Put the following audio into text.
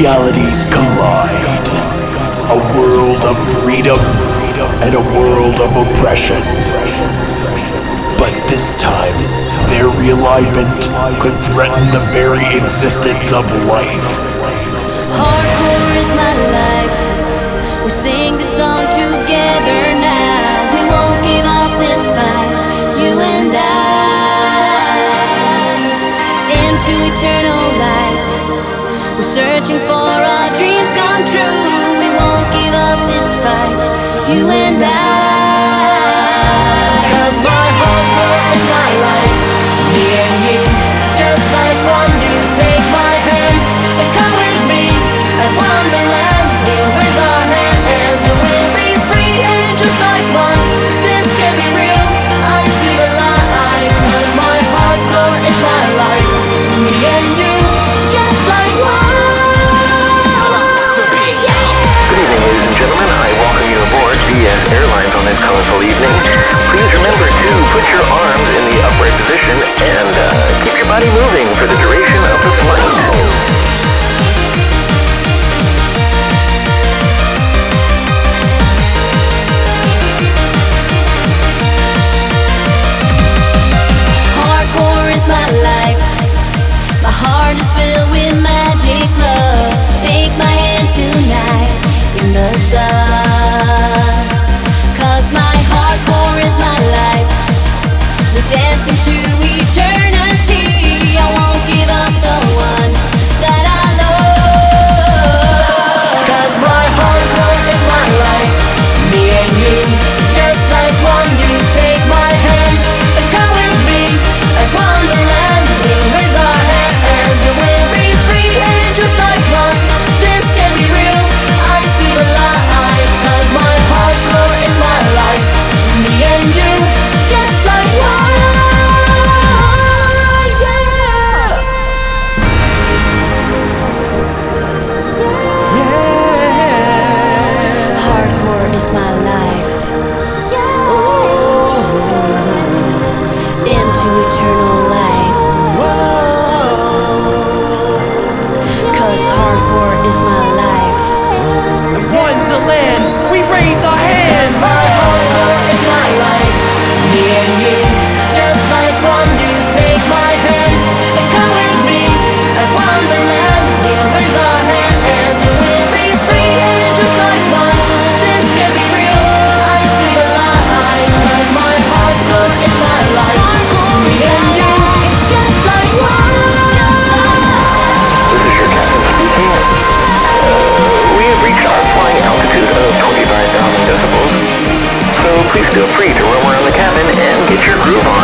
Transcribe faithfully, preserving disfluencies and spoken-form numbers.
realities collide. A world of freedom and a world of oppression. But this time, their realignment could threaten the very existence of life. Hardcore is my life. We sing this song together now. We won't give up this fight, you and I. Into eternal light, we're searching for our dreams come true. We won't give up this fight, you and I. Cause my hardcore is my life, me and you, just like one. You take my hand and come with me at Wonderland. We'll raise our hands and we'll be free and just like one. This can be real, I see the light. Cause my hardcore is my life, me and you, just like one. Good evening, ladies and gentlemen. I welcome you aboard V S Airlines on this colorful evening. Please remember to put your arms in the upright position and uh, keep your body moving for the duration of the flight. Hardcore is my life. My heart is filled with magic love. Take my hand tonight in the sun. Cause my hardcore is my life. We're dancing to eternity. I won't give up the one that I love. Cause my hardcore is my life, me and you, just like one. You take my hand and come with me at Wonderland. We'll raise our hands and we'll be free and just like one. This can be real, I see the light. Cause my hardcore is my life, me and you, just like one. Yeah. Hardcore is my life. Into eternal light. Cause hardcore is my life. Wonderland, we raise our hands. My hardcore is my life, me and you, just like one. You take my hand and come with me at Wonderland. We'll raise our hands and we'll be free and just like one. This can be real, I see the light. Cause my hardcore is my life, me and you, just like one. This is your captain speaking. Uh, we have reached our flying altitude of twenty-five thousand decibels, so please feel free to roam around the cabin and get your groove on.